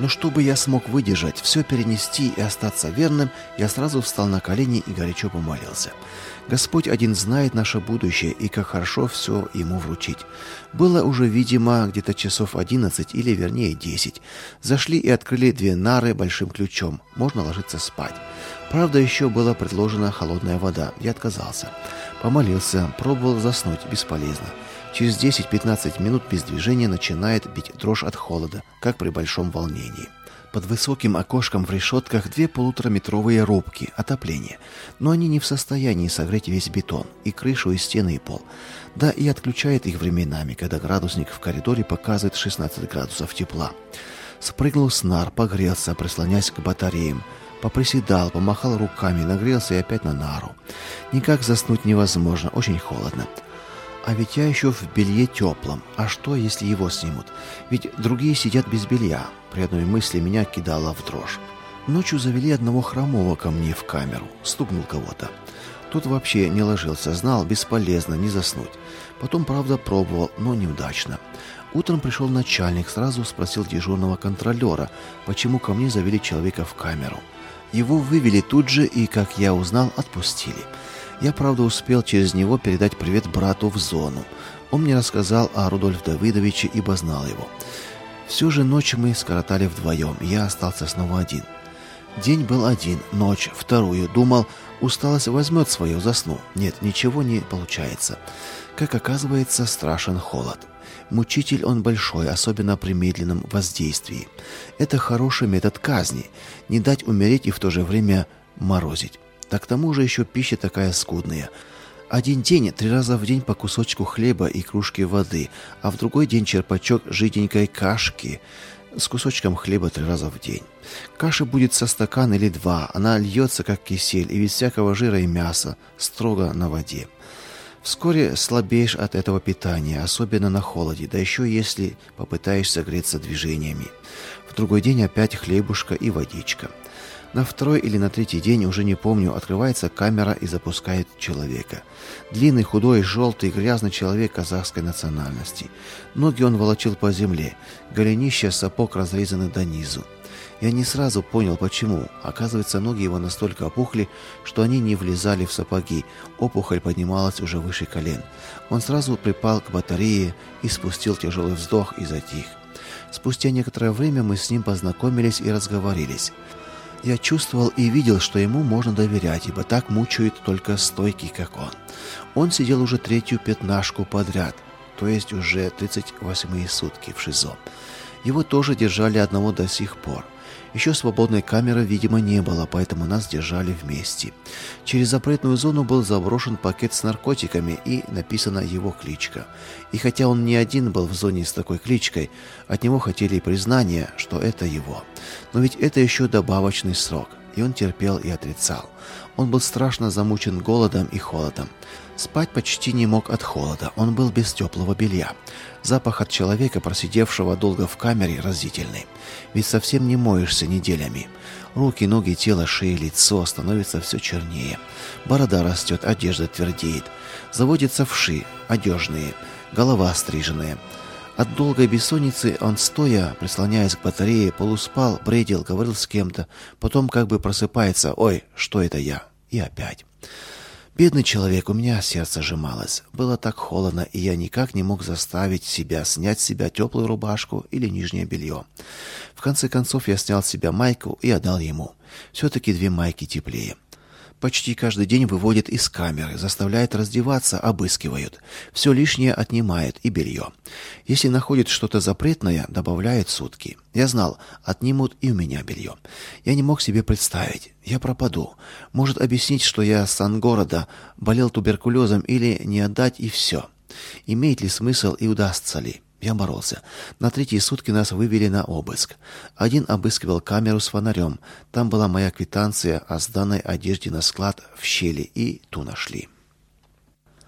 Но чтобы я смог выдержать, все перенести и остаться верным, я сразу встал на колени и горячо помолился. Господь один знает наше будущее, и как хорошо все ему вручить. Было уже, видимо, где-то часов 11, или вернее 10. Зашли и открыли 2 нары большим ключом. Можно ложиться спать. Правда, еще была предложена холодная вода. Я отказался. Помолился, пробовал заснуть, бесполезно. Через 10-15 минут без движения начинает бить дрожь от холода, как при большом волнении. Под высоким окошком в решетках 2 полутораметровые рубки отопления, но они не в состоянии согреть весь бетон, и крышу, и стены, и пол. Да и отключает их временами, когда градусник в коридоре показывает 16 градусов тепла. Спрыгнул с нар, погрелся, прислонясь к батареям. Поприседал, помахал руками, нагрелся и опять на нару. Никак заснуть невозможно, очень холодно. А ведь я еще в белье теплом. А что, если его снимут? Ведь другие сидят без белья. При одной мысли меня кидало в дрожь. Ночью завели одного хромого ко мне в камеру. Стукнул кого-то. Тот вообще не ложился, знал, бесполезно, не заснуть. Потом, правда, пробовал, но неудачно. Утром пришел начальник, сразу спросил дежурного контролера, почему ко мне завели человека в камеру. Его вывели тут же и, как я узнал, отпустили. Я, правда, успел через него передать привет брату в зону. Он мне рассказал о Рудольфе Давыдовиче, ибо знал его. Всю же ночь мы скоротали вдвоем, я остался снова один. День был один, ночь вторую. Думал, усталость возьмет свое, засну. Нет, ничего не получается. Как оказывается, страшен холод. Мучитель он большой, особенно при медленном воздействии. Это хороший метод казни. Не дать умереть и в то же время морозить. Да к тому же еще пища такая скудная. Один день 3 раза в день по кусочку хлеба и кружке воды, а в другой день черпачок жиденькой кашки с кусочком хлеба 3 раза в день. Каши будет со стакан или 2, она льется как кисель и без всякого жира и мяса, строго на воде. Вскоре слабеешь от этого питания, особенно на холоде, да еще если попытаешься греться движениями. В другой день опять хлебушка и водичка. На 2-й или на 3-й день, уже не помню, открывается камера и запускает человека. Длинный, худой, желтый, грязный человек казахской национальности. Ноги он волочил по земле, голенища сапог разрезаны до низу. Я не сразу понял, почему. Оказывается, ноги его настолько опухли, что они не влезали в сапоги. Опухоль поднималась уже выше колен. Он сразу припал к батарее и спустил тяжелый вздох и затих. Спустя некоторое время мы с ним познакомились и разговорились. Я чувствовал и видел, что ему можно доверять, ибо так мучают только стойкий, как он. Он сидел уже 3-ю пятнашку подряд, то есть уже 38-е сутки в ШИЗО. Его тоже держали одного до сих пор. Еще свободной камеры, видимо, не было, поэтому нас держали вместе. Через запретную зону был заброшен пакет с наркотиками и написана его кличка. И хотя он не один был в зоне с такой кличкой, от него хотели признания, что это его. Но ведь это еще добавочный срок, и он терпел и отрицал. Он был страшно замучен голодом и холодом. Спать почти не мог от холода, он был без теплого белья. Запах от человека, просидевшего долго в камере, разительный. Ведь совсем не моешься неделями. Руки, ноги, тело, шея, лицо становится все чернее. Борода растет, одежда твердеет. Заводятся вши, одежные, голова стриженная. От долгой бессонницы он, стоя, прислоняясь к батарее, полуспал, бредил, говорил с кем-то. Потом как бы просыпается: «Ой, что это я?» И опять. Бедный человек, у меня сердце сжималось. Было так холодно, и я никак не мог заставить себя снять с себя теплую рубашку или нижнее белье. В конце концов я снял с себя майку и отдал ему. Все-таки 2 майки теплее. Почти каждый день выводят из камеры, заставляют раздеваться, обыскивают. Все лишнее отнимают и белье. Если находят что-то запретное, добавляют сутки. Я знал, отнимут и у меня белье. Я не мог себе представить. Я пропаду. Может объяснить, что я сангорода, болел туберкулезом, или не отдать, и все. Имеет ли смысл и удастся ли? Я боролся. На 3-е сутки нас вывели на обыск. Один обыскивал камеру с фонарем. Там была моя квитанция о сданной одежде на склад в щели, и ту нашли.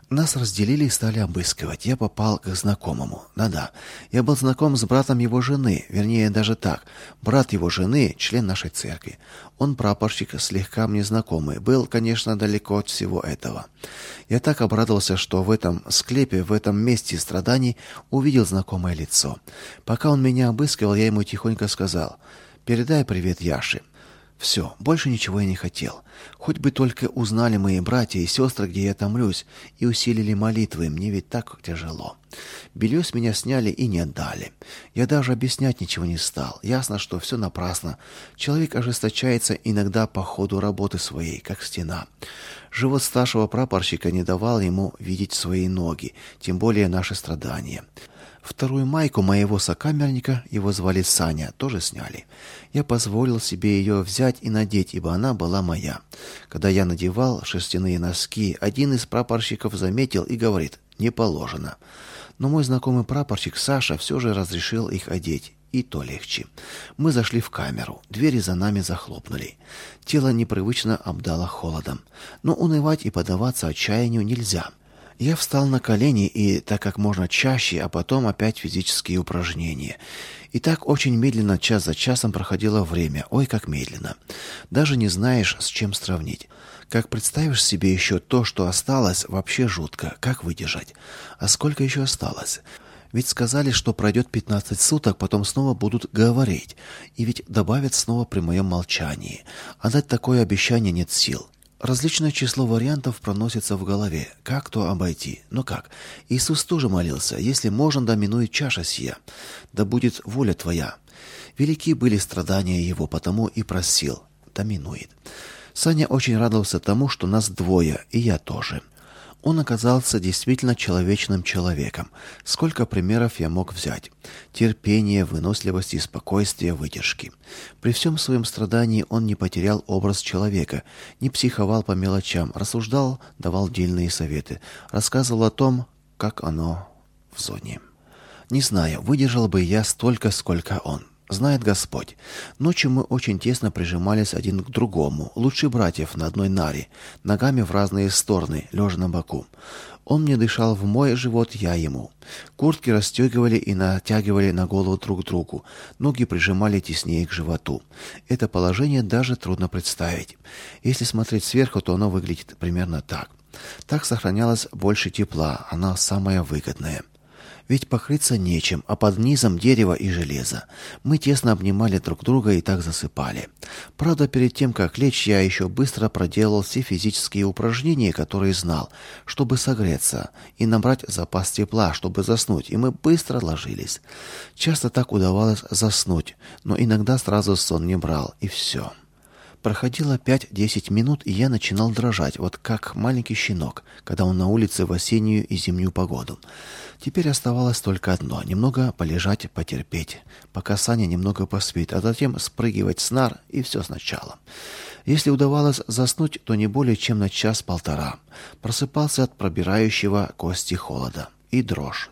Нас разделили и стали обыскивать. Я попал к знакомому. Да-да, я был знаком с братом его жены, вернее, даже так. Брат его жены, член нашей церкви. Он прапорщик, слегка мне знакомый. Был, конечно, далеко от всего этого. Я так обрадовался, что в этом склепе, в этом месте страданий увидел знакомое лицо. Пока он меня обыскивал, я ему тихонько сказал: «Передай привет Яше». Все, больше ничего я не хотел. Хоть бы только узнали мои братья и сестры, где я томлюсь, и усилили молитвы, мне ведь так тяжело. Белье с меня сняли и не отдали. Я даже объяснять ничего не стал. Ясно, что все напрасно. Человек ожесточается иногда по ходу работы своей, как стена. Живот старшего прапорщика не давал ему видеть свои ноги, тем более наши страдания. Вторую майку моего сокамерника, его звали Саня, тоже сняли. Я позволил себе ее взять и надеть, ибо она была моя. Когда я надевал шерстяные носки, один из прапорщиков заметил и говорит: «Не положено». Но мой знакомый прапорщик Саша все же разрешил их одеть. И то легче. Мы зашли в камеру. Двери за нами захлопнули. Тело непривычно обдало холодом. Но унывать и поддаваться отчаянию нельзя. Я встал на колени и так как можно чаще, а потом опять физические упражнения. И так очень медленно, час за часом проходило время. Ой, как медленно. Даже не знаешь, с чем сравнить. Как представишь себе еще то, что осталось, вообще жутко. Как выдержать? А сколько еще осталось? Ведь сказали, что пройдет 15 суток, потом снова будут говорить. И ведь добавят снова при моем молчании. А дать такое обещание нет сил. Различное число вариантов проносится в голове. Как то обойти? Но как? Иисус тоже молился: «Если можно, да минует чаша сия, да будет воля твоя». Велики были страдания его, потому и просил: «Да минует». Саня очень радовался тому, что нас двое, и я тоже. Он оказался действительно человечным человеком. Сколько примеров я мог взять: терпение, выносливости, спокойствия, выдержки. При всем своем страдании он не потерял образ человека, не психовал по мелочам, рассуждал, давал дельные советы, рассказывал о том, как оно в зоне. Не знаю, выдержал бы я столько, сколько он. Знает Господь. Ночью мы очень тесно прижимались один к другому, лучше братьев на одной наре, ногами в разные стороны, лежа на боку. Он мне дышал в мой живот, я ему. Куртки расстегивали и натягивали на голову друг другу, ноги прижимали теснее к животу. Это положение даже трудно представить. Если смотреть сверху, то оно выглядит примерно так. Так сохранялось больше тепла, оно самое выгодное. Ведь покрыться нечем, а под низом дерево и железо. Мы тесно обнимали друг друга и так засыпали. Правда, перед тем, как лечь, я еще быстро проделал все физические упражнения, которые знал, чтобы согреться и набрать запас тепла, чтобы заснуть, и мы быстро ложились. Часто так удавалось заснуть, но иногда сразу сон не брал, и все. Проходило 5-10 минут, и я начинал дрожать, вот как маленький щенок, когда он на улице в осеннюю и зимнюю погоду. Теперь оставалось только одно — немного полежать, потерпеть, пока Саня немного поспит, а затем спрыгивать с нар, и все сначала. Если удавалось заснуть, то не более чем на час-полтора. Просыпался от пробирающего кости холода. И дрожь.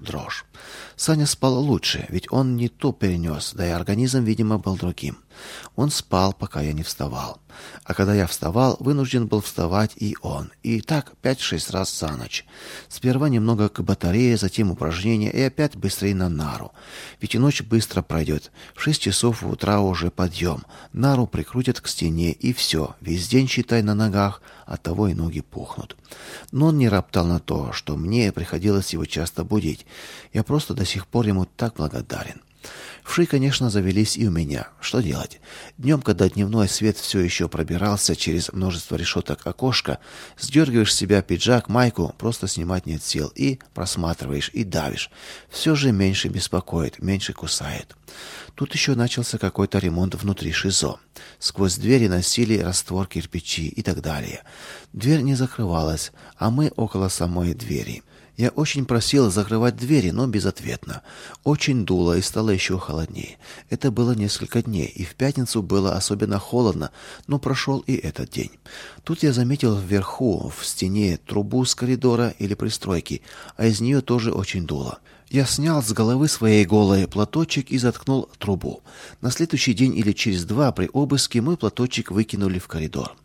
Саня спал лучше, ведь он не то перенес, да и организм, видимо, был другим. Он спал, пока я не вставал. А когда я вставал, вынужден был вставать и он. И так 5-6 раз за ночь. Сперва немного к батарее, затем упражнения и опять быстрее на нару. Ведь и ночь быстро пройдет. В 6 часов утра уже подъем. Нару прикрутят к стене, и все. Весь день, считай, на ногах, оттого и ноги пухнут. Но он не роптал на то, что мне приходилось его часто будить. Я просто до сих пор ему так благодарен. Вши, конечно, завелись и у меня. Что делать? Днем, когда дневной свет все еще пробирался через множество решеток окошка, сдергиваешь с себя пиджак, майку, просто снимать нет сил, и просматриваешь, и давишь. Все же меньше беспокоит, меньше кусает. Тут еще начался какой-то ремонт внутри ШИЗО. Сквозь двери носили раствор кирпичи и так далее. Дверь не закрывалась, а мы около самой двери. Я очень просил закрывать двери, но безответно. Очень дуло и стало еще холоднее. Это было несколько дней, и в пятницу было особенно холодно, но прошел и этот день. Тут я заметил вверху, в стене, трубу с коридора или пристройки, а из нее тоже очень дуло. Я снял с головы своей голой платочек и заткнул трубу. На следующий день или через 2 при обыске мой платочек выкинули в коридор.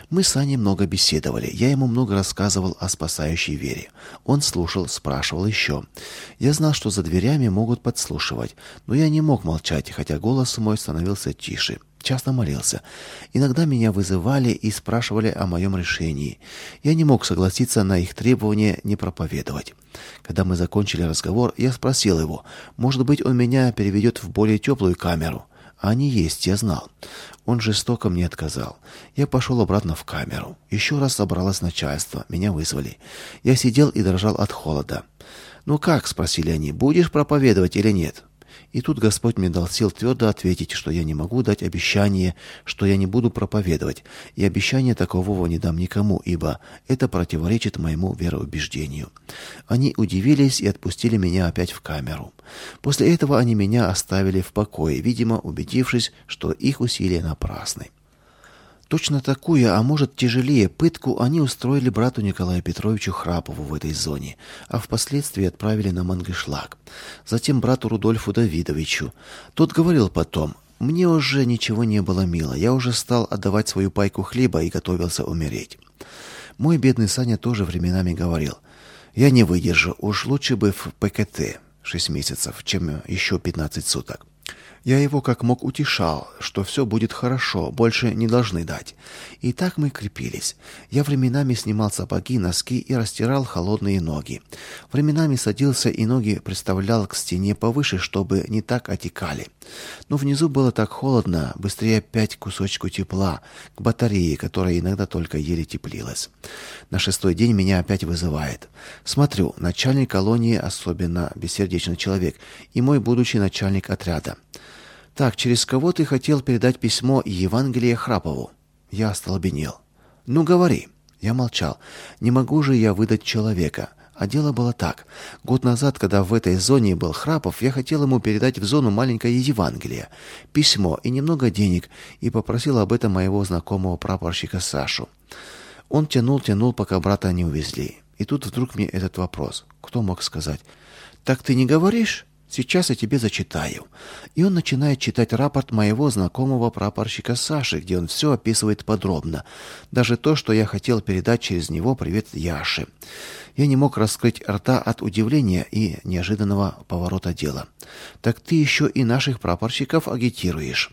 Мы с Аней много беседовали. Я ему много рассказывал о спасающей вере. Он слушал, спрашивал еще. Я знал, что за дверями могут подслушивать, но я не мог молчать, хотя голос мой становился тише. Часто молился. Иногда меня вызывали и спрашивали о моем решении. Я не мог согласиться на их требование не проповедовать. Когда мы закончили разговор, я спросил его, может быть, он меня переведет в более теплую камеру. А они есть, я знал. Он жестоко мне отказал. Я пошел обратно в камеру. Еще раз собралось начальство. Меня вызвали. Я сидел и дрожал от холода. «Ну как?» — спросили они. «Будешь проповедовать или нет?» И тут Господь мне дал сил твердо ответить, что я не могу дать обещание, что я не буду проповедовать, и обещания такового не дам никому, ибо это противоречит моему вероубеждению. Они удивились и отпустили меня опять в камеру. После этого они меня оставили в покое, видимо, убедившись, что их усилия напрасны. Точно такую, а может тяжелее, пытку они устроили брату Николаю Петровичу Храпову в этой зоне, а впоследствии отправили на Мангышлак. Затем брату Рудольфу Давидовичу. Тот говорил потом: «Мне уже ничего не было мило, я уже стал отдавать свою пайку хлеба и готовился умереть». Мой бедный Саня тоже временами говорил: «Я не выдержу, уж лучше бы в ПКТ 6 месяцев, чем еще 15 суток». Я его как мог утешал, что все будет хорошо, больше не должны дать. И так мы крепились. Я временами снимал сапоги, носки и растирал холодные ноги. Временами садился и ноги приставлял к стене повыше, чтобы не так отекали. Но внизу было так холодно, быстрее опять кусочку тепла, к батарее, которая иногда только еле теплилась. На 6-й день меня опять вызывает. Смотрю, начальник колонии особенно бессердечный человек и мой будущий начальник отряда. «Так, через кого ты хотел передать письмо и Евангелие Храпову?» Я остолбенел. «Ну, говори». Я молчал. Не могу же я выдать человека. А дело было так. Год назад, когда в этой зоне был Храпов, я хотел ему передать в зону маленькое Евангелие, письмо и немного денег, и попросил об этом моего знакомого прапорщика Сашу. Он тянул, пока брата не увезли. И тут вдруг мне этот вопрос. Кто мог сказать? «Так ты не говоришь? Сейчас я тебе зачитаю». И он начинает читать рапорт моего знакомого прапорщика Саши, где он все описывает подробно. Даже то, что я хотел передать через него привет Яше. Я не мог раскрыть рта от удивления и неожиданного поворота дела. «Так ты еще и наших прапорщиков агитируешь».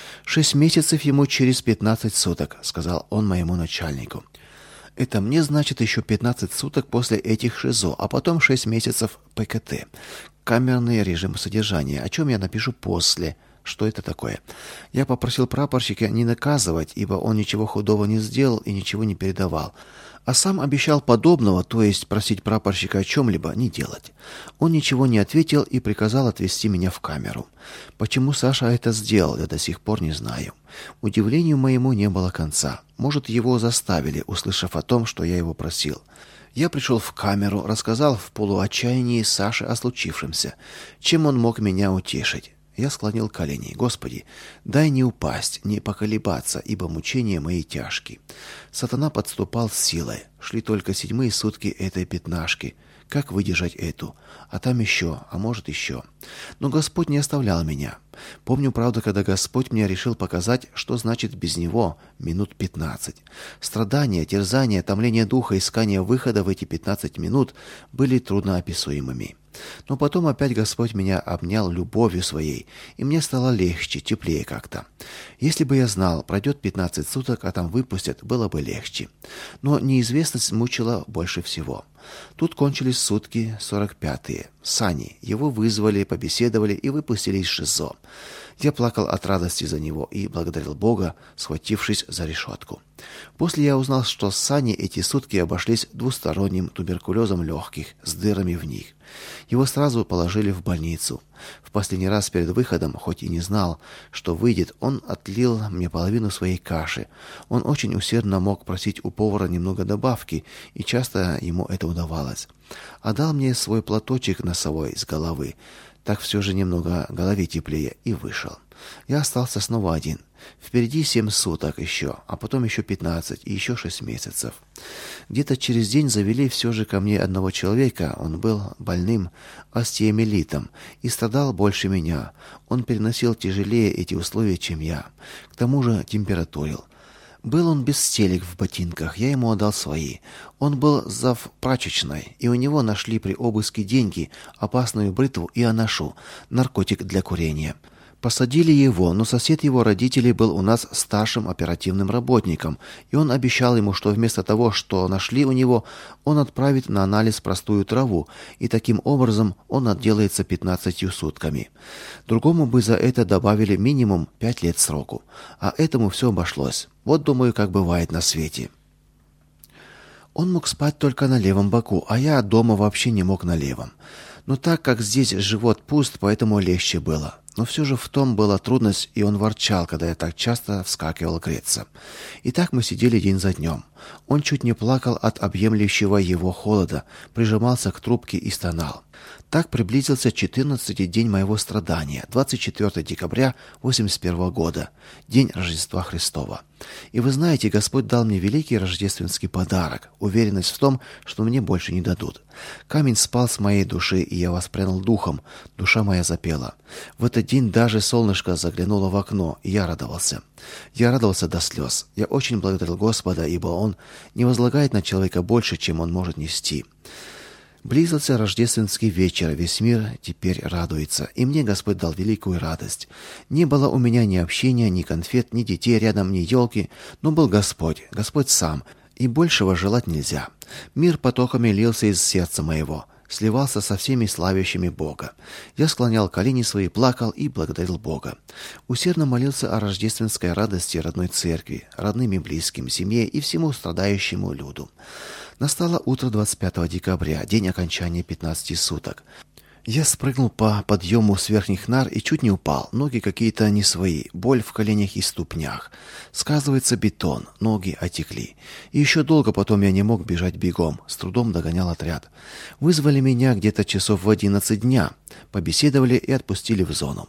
6 месяцев ему через 15 суток, сказал он моему начальнику. Это мне значит еще 15 суток после этих ШИЗО, а потом 6 месяцев ПКТ. Камерный режим содержания, о чем я напишу после. Что это такое? Я попросил прапорщика не наказывать, ибо он ничего худого не сделал и ничего не передавал. А сам обещал подобного, то есть просить прапорщика о чем-либо не делать. Он ничего не ответил и приказал отвезти меня в камеру. Почему Саша это сделал, я до сих пор не знаю. Удивлению моему не было конца. Может, его заставили, услышав о том, что я его просил. Я пришел в камеру, рассказал в полуотчаянии Саше о случившемся. Чем он мог меня утешить? Я склонил колени. «Господи, дай не упасть, не поколебаться, ибо мучения мои тяжкие». Сатана подступал с силой. Шли только 7-е сутки этой пятнашки. Как выдержать эту? А там еще, а может еще. Но Господь не оставлял меня. Помню, правда, когда Господь мне решил показать, что значит без Него минут 15. Страдания, терзания, томление духа, искание выхода в эти 15 минут были трудноописуемыми. Но потом опять Господь меня обнял любовью своей, и мне стало легче, теплее как-то. Если бы я знал, пройдет 15 суток, а там выпустят, было бы легче. Но неизвестность мучила больше всего. Тут кончились сутки 45-е. Сани. Его вызвали, побеседовали и выпустили из ШИЗО. Я плакал от радости за него и благодарил Бога, схватившись за решетку. После я узнал, что с Саней эти сутки обошлись двусторонним туберкулезом легких с дырами в них. Его сразу положили в больницу. В последний раз перед выходом, хоть и не знал, что выйдет, он отлил мне половину своей каши. Он очень усердно мог просить у повара немного добавки, и часто ему это удавалось. А дал мне свой платочек носовой с головы. Так все же немного голове теплее, и вышел. Я остался снова один. Впереди 7 суток еще, а потом еще 15 и еще 6 месяцев. Где-то через день завели все же ко мне одного человека. Он был больным остеомиелитом и страдал больше меня. Он переносил тяжелее эти условия, чем я. К тому же температурил. Был он без стелек в ботинках, я ему отдал свои. Он был зав прачечной, и у него нашли при обыске деньги, опасную бритву и анашу, наркотик для курения. Посадили его, но сосед его родителей был у нас старшим оперативным работником, и он обещал ему, что вместо того, что нашли у него, он отправит на анализ простую траву, и таким образом он отделается 15 сутками. Другому бы за это добавили минимум 5 лет сроку, а этому все обошлось. Вот, думаю, как бывает на свете. Он мог спать только на левом боку, а я дома вообще не мог на левом. Но так как здесь живот пуст, поэтому легче было. Но все же в том была трудность, и он ворчал, когда я так часто вскакивал греться. И так мы сидели день за днем. Он чуть не плакал от объемлющего его холода, прижимался к трубке и стонал. Так приблизился 14-й день моего страдания, 24 декабря 81 года, день Рождества Христова. И вы знаете, Господь дал мне великий рождественский подарок, уверенность в том, что мне больше не дадут. Камень спал с моей души, и я воспрянул духом, душа моя запела. В этот день даже солнышко заглянуло в окно, и я радовался. Я радовался до слез. Я очень благодарил Господа, ибо Он не возлагает на человека больше, чем он может нести. Близился рождественский вечер, весь мир теперь радуется, и мне Господь дал великую радость. Не было у меня ни общения, ни конфет, ни детей рядом, ни елки, но был Господь, Господь сам, и большего желать нельзя. Мир потоками лился из сердца моего, сливался со всеми славящими Бога. Я склонял колени свои, плакал и благодарил Бога. Усердно молился о рождественской радости родной церкви, родным и близким, семье и всему страдающему люду. Настало утро 25 декабря, день окончания 15 суток. Я спрыгнул по подъему с верхних нар и чуть не упал. Ноги какие-то не свои, боль в коленях и ступнях. Сказывается бетон, ноги отекли. И еще долго потом я не мог бежать бегом, с трудом догонял отряд. Вызвали меня где-то часов в 11 дня. Побеседовали и отпустили в зону.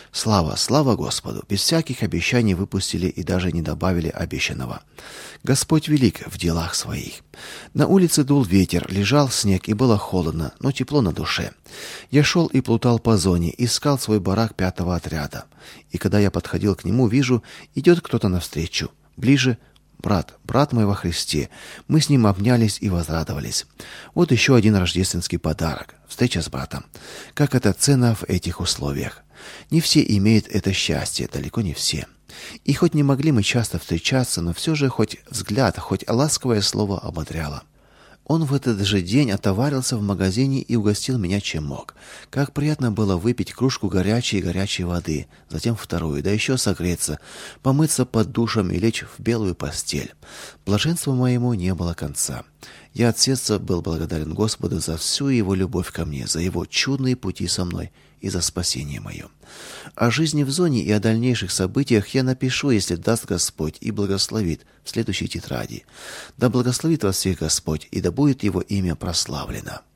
Слава Господу! Без всяких обещаний выпустили и даже не добавили обещанного. Господь велик в делах своих. На улице дул ветер, лежал снег и было холодно, но тепло на душе. Я шел и плутал по зоне, искал свой барак 5-го отряда. И когда я подходил к нему, вижу, идет кто-то навстречу. Ближе брат мой во Христе. Мы с ним обнялись и возрадовались. Вот еще один рождественский подарок. Встреча с братом. Как это ценно в этих условиях. Не все имеют это счастье, далеко не все. И хоть не могли мы часто встречаться, но все же хоть взгляд, хоть ласковое слово ободряло. Он в этот же день отоварился в магазине и угостил меня чем мог. Как приятно было выпить кружку горячей воды, затем вторую, да еще согреться, помыться под душем и лечь в белую постель. Блаженству моему не было конца. Я от сердца был благодарен Господу за всю его любовь ко мне, за его чудные пути со мной и за спасение мое. О жизни в зоне и о дальнейших событиях я напишу, если даст Господь и благословит, в следующей тетради. Да благословит вас всех Господь, и да будет его имя прославлено.